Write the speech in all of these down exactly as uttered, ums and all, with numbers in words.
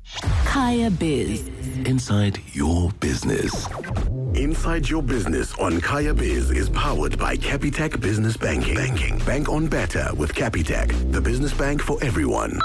Kaya Biz. Inside your business. Inside Your Business on Kaya Biz is powered by Capitec Business Banking. Banking. Bank on better with Capitec, the business bank for everyone.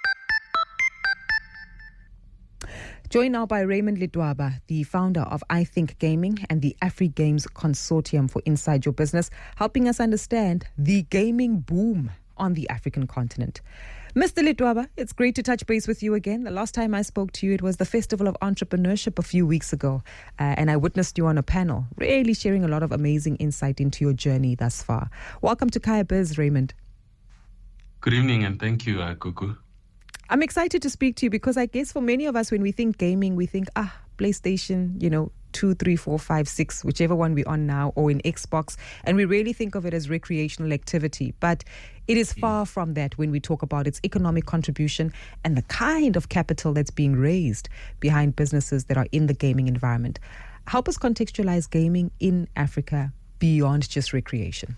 Joined now by Raymond Ledwaba, the founder of I Think Gaming and the AfriGames Consortium for Inside Your Business, helping us understand the gaming boom on the African continent. Mister Ledwaba, it's great to touch base with you again. The last time I spoke to you, it was the Festival of Entrepreneurship a few weeks ago, uh, and I witnessed you on a panel, really sharing a lot of amazing insight into your journey thus far. Welcome to Kaya Biz, Raymond. Good evening, and thank you, uh, Kuku. I'm excited to speak to you because I guess for many of us, when we think gaming, we think, ah, PlayStation, you know, two, three, four, five, six, whichever one we're on now, or in Xbox, and we really think of it as recreational activity. But it is far from that when we talk about its economic contribution and the kind of capital that's being raised behind businesses that are in the gaming environment. Help us contextualize gaming in Africa beyond just recreation.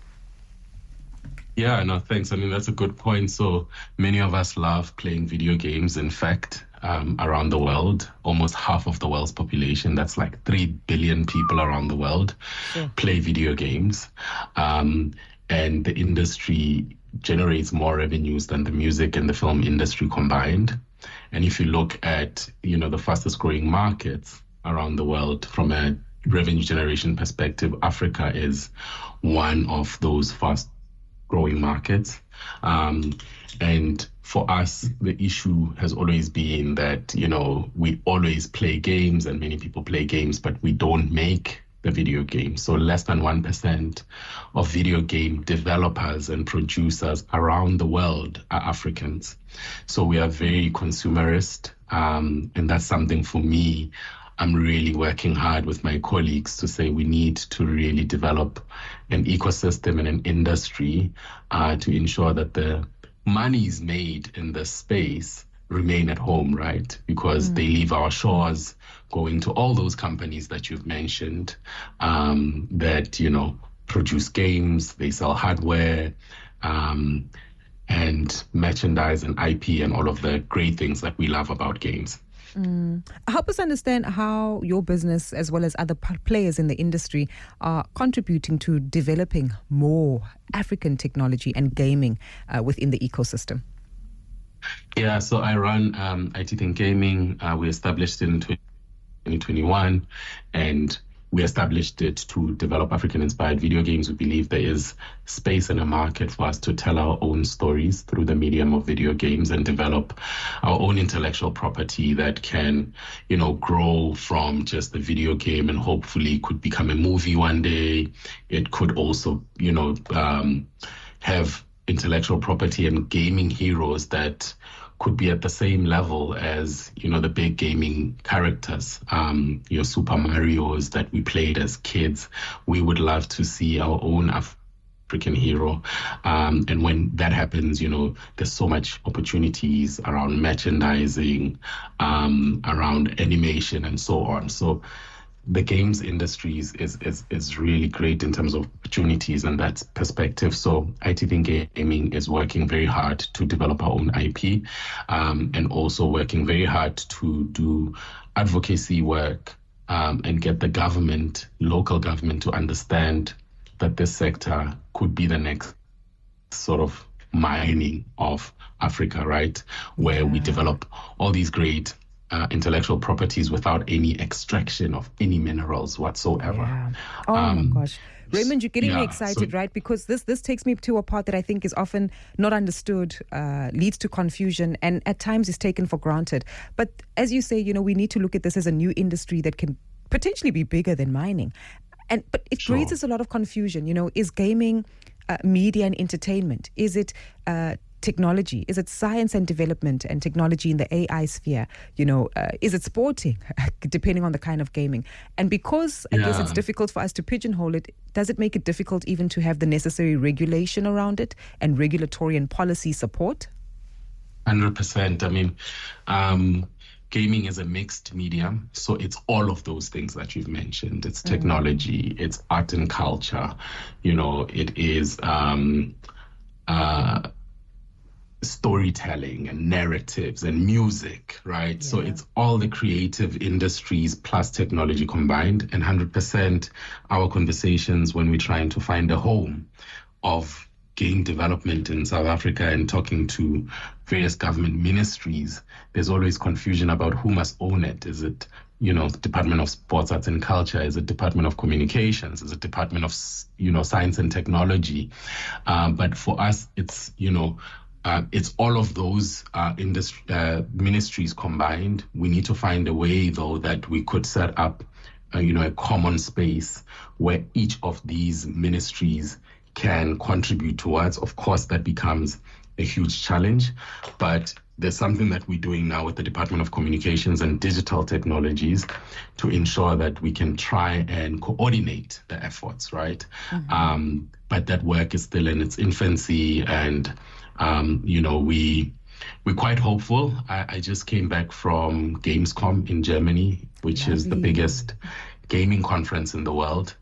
Yeah, no, thanks. I mean, that's a good point. So many of us love playing video games. In fact, um, around the world, almost half of the world's population, that's like three billion people around the world, sure, play video games. Um, and the industry generates more revenues than the music and the film industry combined. And if you look at, you know, the fastest growing markets around the world from a revenue generation perspective, Africa is one of those fast growing markets. Um, and for us, the issue has always been that, you know, we always play games and many people play games, but we don't make the video games. So less than one percent of video game developers and producers around the world are Africans. So we are very consumerist. Um, and that's something for me, I'm really working hard with my colleagues to say we need to really develop an ecosystem and an industry uh, to ensure that the monies made in this space remain at home, right? Because mm. they leave our shores going to all those companies that you've mentioned um, that, you know, produce games, they sell hardware, um, and merchandise and I P and all of the great things that we love about games. Mm. Help us understand how your business, as well as other p- players in the industry, are contributing to developing more African technology and gaming uh, within the ecosystem. Yeah, so I run um, I Think Gaming. Uh, we established it in twenty twenty-one, and we established it to develop African-inspired video games. We believe there is space in a market for us to tell our own stories through the medium of video games and develop our own intellectual property that can, you know, grow from just a video game and hopefully could become a movie one day. It could also, you know, um, have intellectual property and gaming heroes that could be at the same level as, you know, the big gaming characters, um, your Super Marios that we played as kids. We would love to see our own African hero. Um, and when that happens, you know, there's so much opportunities around merchandising, um, around animation and so on. So the games industry is, is, is, is really great in terms of opportunities and that perspective. So I Think Gaming is working very hard to develop our own I P um, and also working very hard to do advocacy work um, and get the government, local government, to understand that this sector could be the next sort of mining of Africa, right? Where yeah. we develop all these great Uh, intellectual properties without any extraction of any minerals whatsoever. Yeah. Oh um, my gosh. Raymond, you're getting yeah, me excited, so, right? Because this this takes me to a part that I think is often not understood, uh, leads to confusion, and at times is taken for granted. But as you say, you know, we need to look at this as a new industry that can potentially be bigger than mining. And but it sure. raises a lot of confusion. You know, is gaming uh, media and entertainment? Is it uh, technology? Is it science and development and technology in the A I sphere? You know, uh, is it sporting, depending on the kind of gaming? And because I yeah. guess it's difficult for us to pigeonhole it, does it make it difficult even to have the necessary regulation around it and regulatory and policy support? one hundred percent. I mean, um, gaming is a mixed medium, so it's all of those things that you've mentioned. It's technology, mm. it's art and culture, you know, it is... Um, uh, storytelling and narratives and music, right? Yeah. So it's all the creative industries plus technology combined, and one hundred percent our conversations when we're trying to find a home of game development in South Africa and talking to various government ministries, there's always confusion about who must own it. Is it, you know, the Department of Sports, Arts and Culture? Is it Department of Communications? Is it Department of, you know, Science and Technology? Um, but for us, it's, you know, Uh, it's all of those uh, industry, uh, ministries combined. We need to find a way, though, that we could set up, uh, you know, a common space where each of these ministries can contribute towards. Of course, that becomes a huge challenge, but there's something that we're doing now with the Department of Communications and Digital Technologies to ensure that we can try and coordinate the efforts, right? Mm-hmm. Um, but that work is still in its infancy, and Um, you know, we, we're quite hopeful. I, I just came back from Gamescom in Germany, which Lovely. is the biggest gaming conference in the world.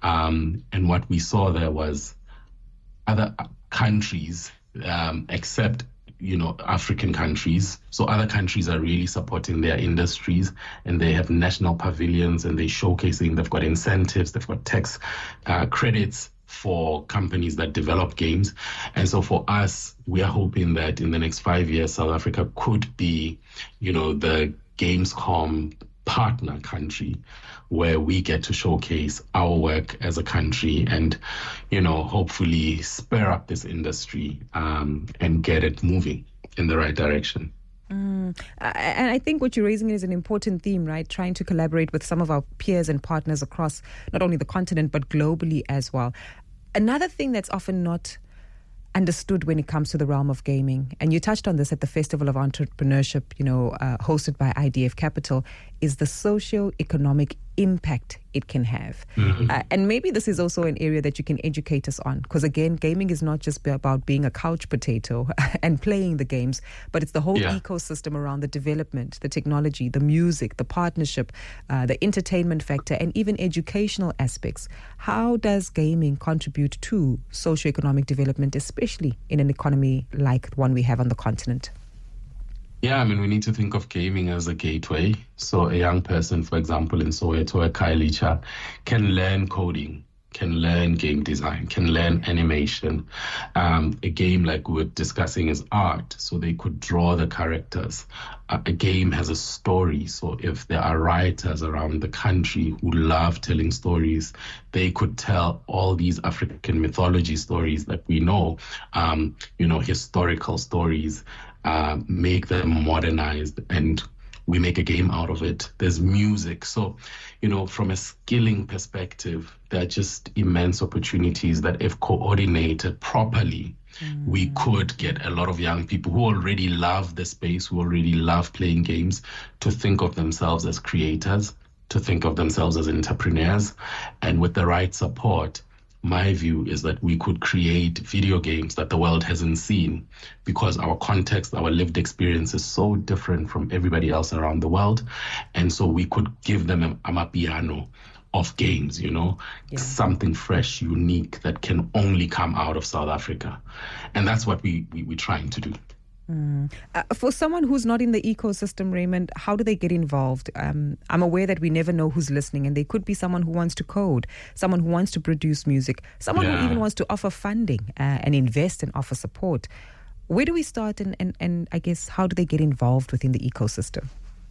Um, and what we saw there was other countries, um, except, you know, African countries. So other countries are really supporting their industries, and they have national pavilions, and they're showcasing, they've got incentives, they've got tax uh, credits for companies that develop games. And so for us, we are hoping that in the next five years, South Africa could be, you know, the Gamescom partner country where we get to showcase our work as a country and, you know, hopefully spur up this industry um, and get it moving in the right direction. Mm. And I think what you're raising is an important theme, right? Trying to collaborate with some of our peers and partners across not only the continent, but globally as well. Another thing that's often not understood when it comes to the realm of gaming, and you touched on this at the Festival of Entrepreneurship, you know, uh, hosted by I D F Capital, is the socio-economic impact it can have. Mm-hmm. Uh, and maybe this is also an area that you can educate us on, because again, gaming is not just about being a couch potato and playing the games, but it's the whole yeah. ecosystem around the development, the technology, the music, the partnership, uh, the entertainment factor, and even educational aspects. How does gaming contribute to socioeconomic development, especially in an economy like the one we have on the continent? Yeah, I mean, we need to think of gaming as a gateway. So a young person, for example, in Soweto, a Kailicha, can learn coding, can learn game design, can learn animation. Um, a game like we were discussing is art, so they could draw the characters. Uh, a game has a story, so if there are writers around the country who love telling stories, they could tell all these African mythology stories that we know, um, you know, historical stories, uh, make them modernized, and we make a game out of it. There's music. So, you know, from a skilling perspective, there are just immense opportunities that if coordinated properly, mm. we could get a lot of young people who already love the space, who already love playing games, to think of themselves as creators, to think of themselves as entrepreneurs. And with the right support, my view is that we could create video games that the world hasn't seen, because our context, our lived experience is so different from everybody else around the world. And so we could give them a amapiano of games, you know, yeah. something fresh, unique that can only come out of South Africa. And that's what we, we, we're trying to do. Mm. Uh, for someone who's not in the ecosystem, Raymond, how do they get involved? Um, I'm aware that we never know who's listening, and they could be someone who wants to code, someone who wants to produce music, someone yeah. who even wants to offer funding uh, and invest and offer support. Where do we start, and, and, and I guess how do they get involved within the ecosystem?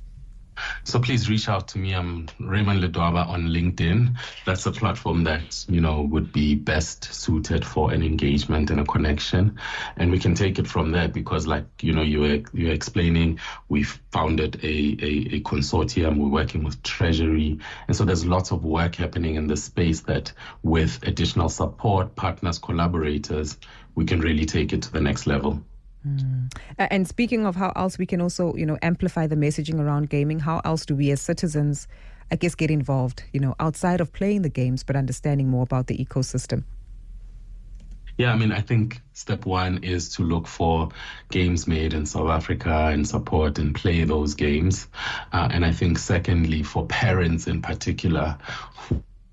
So please reach out to me. I'm Raymond Ledwaba on LinkedIn. That's a platform that, you know, would be best suited for an engagement and a connection. And we can take it from there, because like, you know, you were, you were explaining, we've founded a, a, a consortium. We're working with Treasury. And so there's lots of work happening in this space that with additional support, partners, collaborators, we can really take it to the next level. Mm. And speaking of how else we can also, you know, amplify the messaging around gaming, how else do we as citizens, I guess, get involved, you know, outside of playing the games, but understanding more about the ecosystem? Yeah, I mean, I think step one is to look for games made in South Africa and support and play those games. Uh, and I think secondly, for parents in particular, who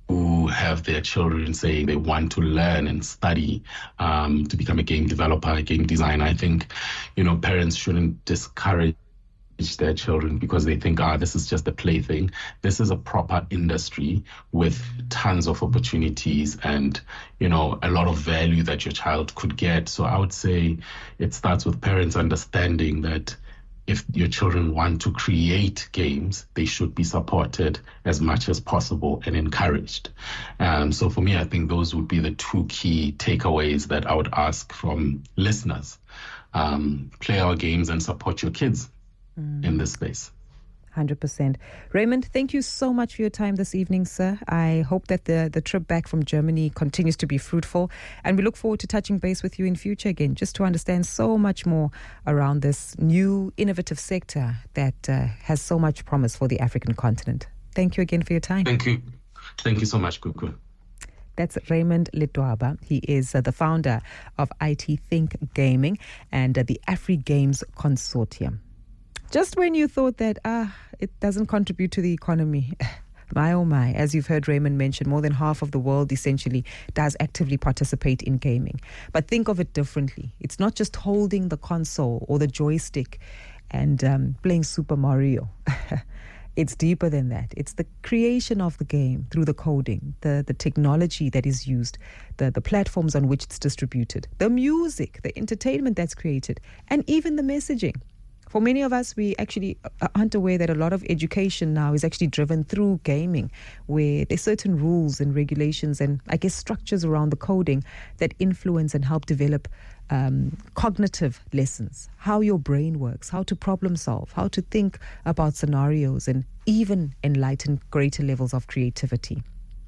who have their children saying they want to learn and study um, to become a game developer, a game designer. I think, you know, parents shouldn't discourage their children because they think, ah, this is just a plaything. This is a proper industry with tons of opportunities and, you know, a lot of value that your child could get. So I would say it starts with parents understanding that if your children want to create games, they should be supported as much as possible and encouraged. Um, so for me, I think those would be the two key takeaways that I would ask from listeners. Um, play our games and support your kids mm. in this space. one hundred percent. Raymond, thank you so much for your time this evening, sir. I hope that the, the trip back from Germany continues to be fruitful, and we look forward to touching base with you in future again, just to understand so much more around this new innovative sector that uh, has so much promise for the African continent. Thank you again for your time. Thank you. Thank you so much, Kuku. That's Raymond Ledwaba. He is uh, the founder of I T Think Gaming and uh, the AfriGames Consortium. Just when you thought that, ah, it doesn't contribute to the economy, my oh my, as you've heard Raymond mention, more than half of the world essentially does actively participate in gaming. But think of it differently. It's not just holding the console or the joystick and um, playing Super Mario. It's deeper than that. It's the creation of the game through the coding, the, the technology that is used, the, the platforms on which it's distributed, the music, the entertainment that's created, and even the messaging. For many of us, we actually aren't aware that a lot of education now is actually driven through gaming, where there's certain rules and regulations and, I guess, structures around the coding that influence and help develop um, cognitive lessons, how your brain works, how to problem solve, how to think about scenarios, and even enlighten greater levels of creativity.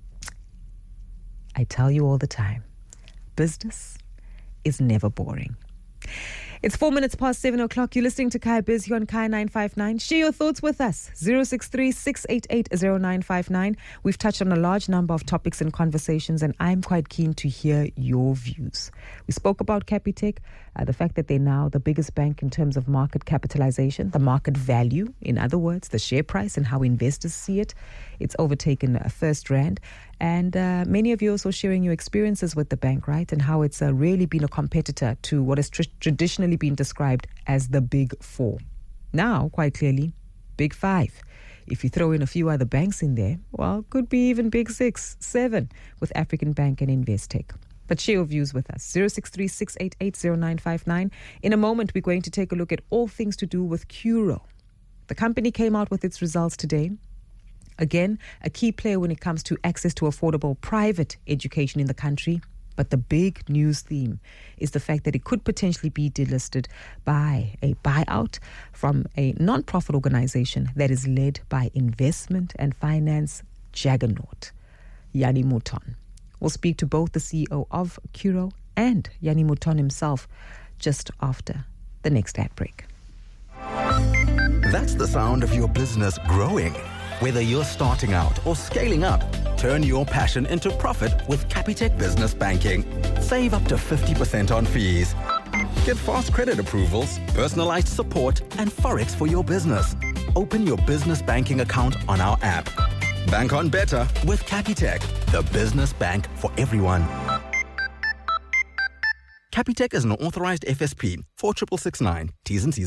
I tell you all the time, business is never boring. It's four minutes past seven o'clock. You're listening to Kaya Biz here on Kaya nine five nine. Share your thoughts with us. zero six three, six eight eight, zero nine five nine. We've touched on a large number of topics and conversations, and I'm quite keen to hear your views. We spoke about Capitec, uh, the fact that they're now the biggest bank in terms of market capitalization, the market value, in other words, the share price and how investors see it. It's overtaken uh, First Rand. And uh, many of you also sharing your experiences with the bank, right? And how it's uh, really been a competitor to what has tr- traditionally been described as the Big Four. Now, quite clearly, Big Five. If you throw in a few other banks in there, well, could be even Big Six, Seven with African Bank and Investec. But share your views with us. zero six three, six eight eight, zero nine five nine. In a moment, we're going to take a look at all things to do with Curro. The company came out with its results today. Again, a key player when it comes to access to affordable private education in the country. But the big news theme is the fact that it could potentially be delisted by a buyout from a non-profit organization that is led by investment and finance juggernaut, Jannie Mouton. We'll speak to both the C E O of Curro and Jannie Mouton himself just after the next ad break. That's the sound of your business growing. Whether you're starting out or scaling up, turn your passion into profit with Capitec Business Banking. Save up to fifty percent on fees. Get fast credit approvals, personalized support, and Forex for your business. Open your business banking account on our app. Bank on better with Capitec, the business bank for everyone. Capitec is an authorized F S P four six six nine. T's and C's